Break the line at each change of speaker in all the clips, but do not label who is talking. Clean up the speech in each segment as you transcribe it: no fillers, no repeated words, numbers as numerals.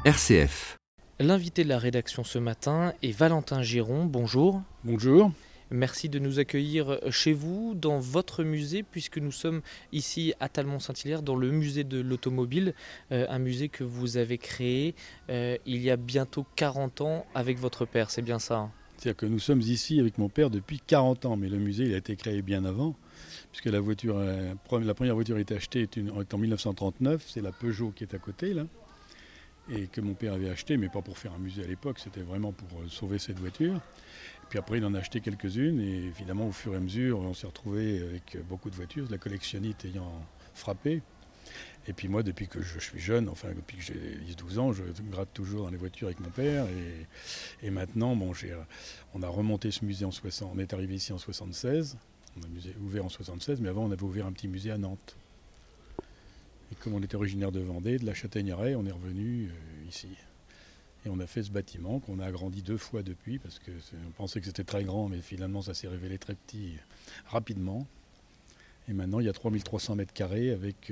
RCF.
L'invité de la rédaction ce matin est Valentin Giron. Bonjour.
Bonjour.
Merci de nous accueillir chez vous, dans votre musée, puisque nous sommes ici à Talmont-Saint-Hilaire, dans le musée de l'automobile, un musée que vous avez créé il y a bientôt 40 ans avec votre père, c'est bien ça?
C'est-à-dire que nous sommes ici avec mon père depuis 40 ans, mais le musée il a été créé bien avant, puisque la première voiture a été achetée en 1939, c'est la Peugeot qui est à côté là, et que mon père avait acheté, mais pas pour faire un musée à l'époque, c'était vraiment pour sauver cette voiture. Et puis après il en a acheté quelques-unes, et évidemment au fur et à mesure on s'est retrouvé avec beaucoup de voitures, la collectionnite ayant frappé. Et puis moi, depuis que je suis jeune, enfin depuis que j'ai 10-12 ans, je gratte toujours dans les voitures avec mon père. Et maintenant, on a remonté ce musée en 60. On est arrivé ici en 76. On a un musée ouvert en 76, mais avant on avait ouvert un petit musée à Nantes. Et comme on était originaire de Vendée, de la Châtaigneraie, on est revenu ici. Et on a fait ce bâtiment qu'on a agrandi 2 fois depuis, parce qu'on pensait que c'était très grand, mais finalement ça s'est révélé très petit rapidement. Et maintenant, il y a 3300 mètres carrés avec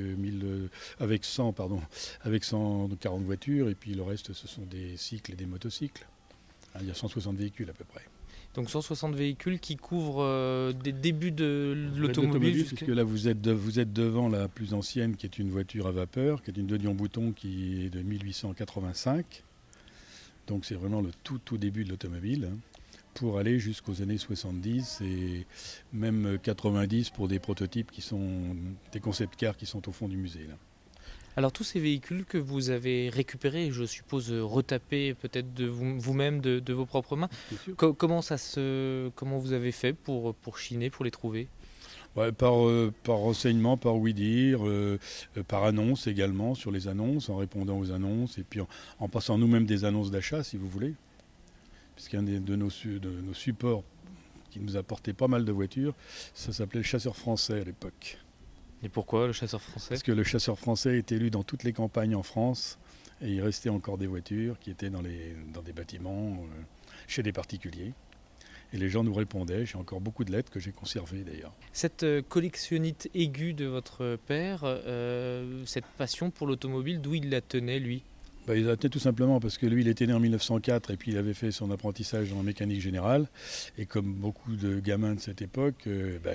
140 voitures. Et puis le reste, ce sont des cycles et des motocycles. Il y a 160 véhicules à peu près.
Donc 160 véhicules qui couvrent des débuts de l'automobile.
Puisque là, vous êtes devant la plus ancienne, qui est une voiture à vapeur, qui est une Dodion-Bouton qui est de 1885. Donc c'est vraiment le tout début de l'automobile. Pour aller jusqu'aux années 70 et même 90 pour des prototypes qui sont des concept cars qui sont au fond du musée. Là.
Alors tous ces véhicules que vous avez récupérés, je suppose retapés peut-être de vous-même de vos propres mains, comment vous avez fait pour chiner, pour les trouver?
Ouais, par renseignement, par oui-dire, par annonce également, sur les annonces, en répondant aux annonces et puis en passant nous-mêmes des annonces d'achat si vous voulez. Puisqu'un de nos supports qui nous apportait pas mal de voitures, ça s'appelait le Chasseur français à l'époque.
Et pourquoi le Chasseur français?
Parce que le Chasseur français est élu dans toutes les campagnes en France, et il restait encore des voitures qui étaient dans des bâtiments, chez des particuliers. Et les gens nous répondaient, j'ai encore beaucoup de lettres que j'ai conservées d'ailleurs.
Cette collectionnite aiguë de votre père, cette passion pour l'automobile, d'où il la tenait lui?
Il a été tout simplement parce que lui, il était né en 1904 et puis il avait fait son apprentissage dans la mécanique générale. Et comme beaucoup de gamins de cette époque,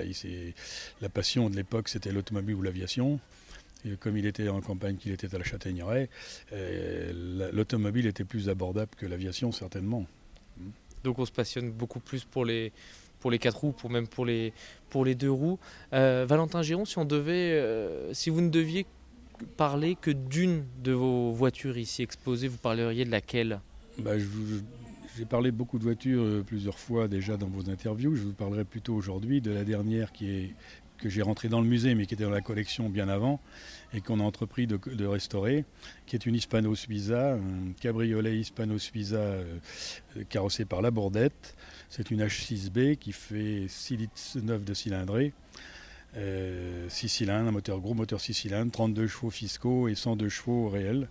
la passion de l'époque, c'était l'automobile ou l'aviation. Et comme il était en campagne, qu'il était à la Châtaigneraie, l'automobile était plus abordable que l'aviation, certainement.
Donc on se passionne beaucoup plus pour les 4 roues, même pour les 2 roues. Valentin Giron, si vous ne deviez parler que d'une de vos voitures ici exposées, vous parleriez de laquelle?
J'ai parlé de beaucoup de voitures plusieurs fois déjà dans vos interviews. Je vous parlerai plutôt aujourd'hui de la dernière que j'ai rentrée dans le musée mais qui était dans la collection bien avant et qu'on a entrepris de restaurer, qui est une Hispano-Suiza, un cabriolet Hispano-Suiza carrossé par la Bourdette. C'est une H6B qui fait 6 litres 9 de cylindrée. 6 cylindres, un gros moteur 6 cylindres, 32 chevaux fiscaux et 120 chevaux réels.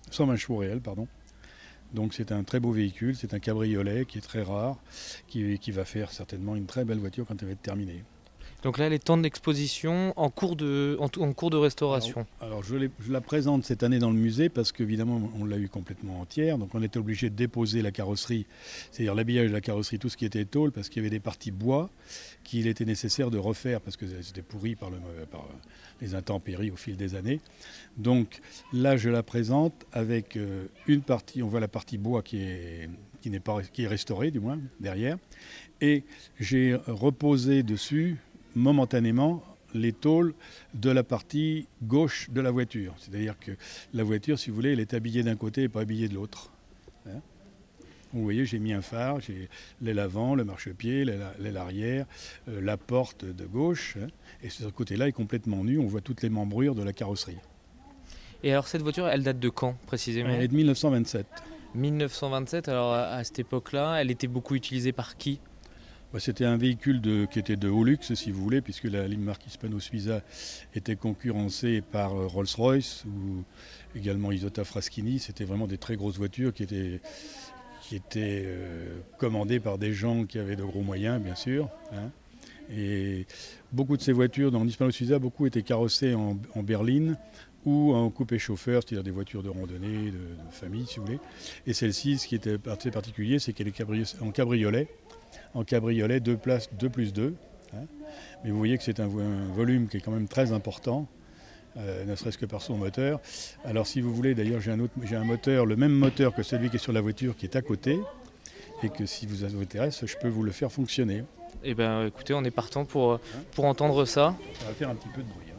Donc c'est un très beau véhicule, c'est un cabriolet qui est très rare, qui va faire certainement une très belle voiture quand elle va être terminée.
Donc là, elle est en exposition, en cours de restauration.
Alors je la présente cette année dans le musée parce qu'évidemment on l'a eu complètement entière, donc on était obligé de déposer la carrosserie, c'est-à-dire l'habillage de la carrosserie, tout ce qui était tôle, parce qu'il y avait des parties bois qu'il était nécessaire de refaire parce que c'était pourri par les intempéries au fil des années. Donc là je la présente avec une partie, on voit la partie bois qui est restaurée du moins derrière, et j'ai reposé dessus momentanément les tôles de la partie gauche de la voiture. C'est-à-dire que la voiture, si vous voulez, elle est habillée d'un côté et pas habillée de l'autre. Vous voyez, j'ai mis un phare, j'ai l'aile avant, le marchepied, l'aile arrière, la porte de gauche. Et ce côté-là est complètement nu, on voit toutes les membrures de la carrosserie.
Et alors cette voiture, elle date de quand précisément?
Elle est de 1927.
1927, alors à cette époque-là, elle était beaucoup utilisée par qui?
C'était un véhicule qui était de haut luxe, si vous voulez, puisque la ligne marque Hispano-Suiza était concurrencée par Rolls-Royce ou également Isotta Fraschini. C'était vraiment des très grosses voitures qui étaient commandées par des gens qui avaient de gros moyens, bien sûr. Et beaucoup de ces voitures dans Hispano-Suiza, beaucoup étaient carrossées en berline ou en coupé chauffeur, c'est-à-dire des voitures de randonnée, de famille si vous voulez. Et celle-ci, ce qui était assez particulier, c'est qu'elle est en cabriolet 2 places 2 plus 2. Hein. Mais vous voyez que c'est un volume qui est quand même très important. Ne serait-ce que par son moteur. Alors si vous voulez, d'ailleurs j'ai un moteur, le même moteur que celui qui est sur la voiture qui est à côté, et que si vous intéresse, je peux vous le faire fonctionner.
Eh bien écoutez, on est partant pour entendre ça.
Ça va faire un petit peu de bruit.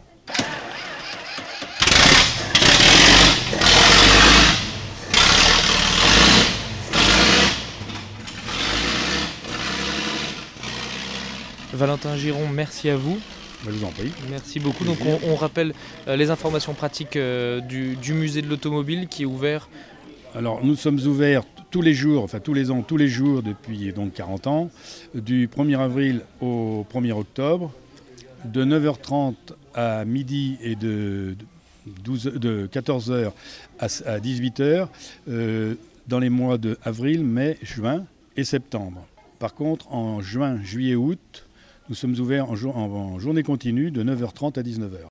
Valentin Giron, merci à vous.
Je vous en prie.
Merci beaucoup. Donc on rappelle les informations pratiques du musée de l'automobile qui est ouvert.
Alors nous sommes ouverts tous les jours, enfin tous les ans, tous les jours depuis donc 40 ans, du 1er avril au 1er octobre, de 9h30 à midi et de 14h à 18h dans les mois de avril, mai, juin et septembre. Par contre, en juin, juillet, août, nous sommes ouverts en journée continue de 9h30 à 19h.